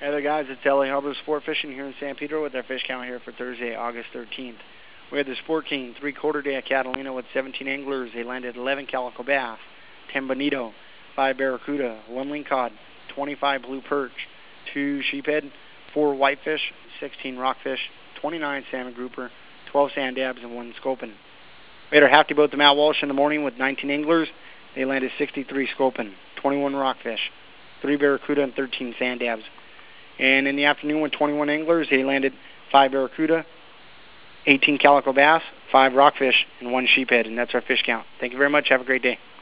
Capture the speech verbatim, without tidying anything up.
Hey there guys, it's L A Harbor Sport Fishing here in San Pedro with our fish count here for Thursday, August thirteenth. We had the Sport King three-quarter day at Catalina with seventeen anglers. They landed eleven calico bass, ten bonito, five barracuda, one lingcod, twenty-five blue perch, two sheephead, four whitefish, sixteen rockfish, twenty-nine salmon grouper, twelve sand dabs, and one sculpin. We had our half day boat to Matt Walsh in the morning with nineteen anglers. They landed sixty-three sculpin, twenty-one rockfish, three barracuda, and thirteen sand dabs. And in the afternoon with twenty-one anglers, they landed five barracuda, eighteen calico bass, five rockfish, and one sheephead. And that's our fish count. Thank you very much. Have a great day.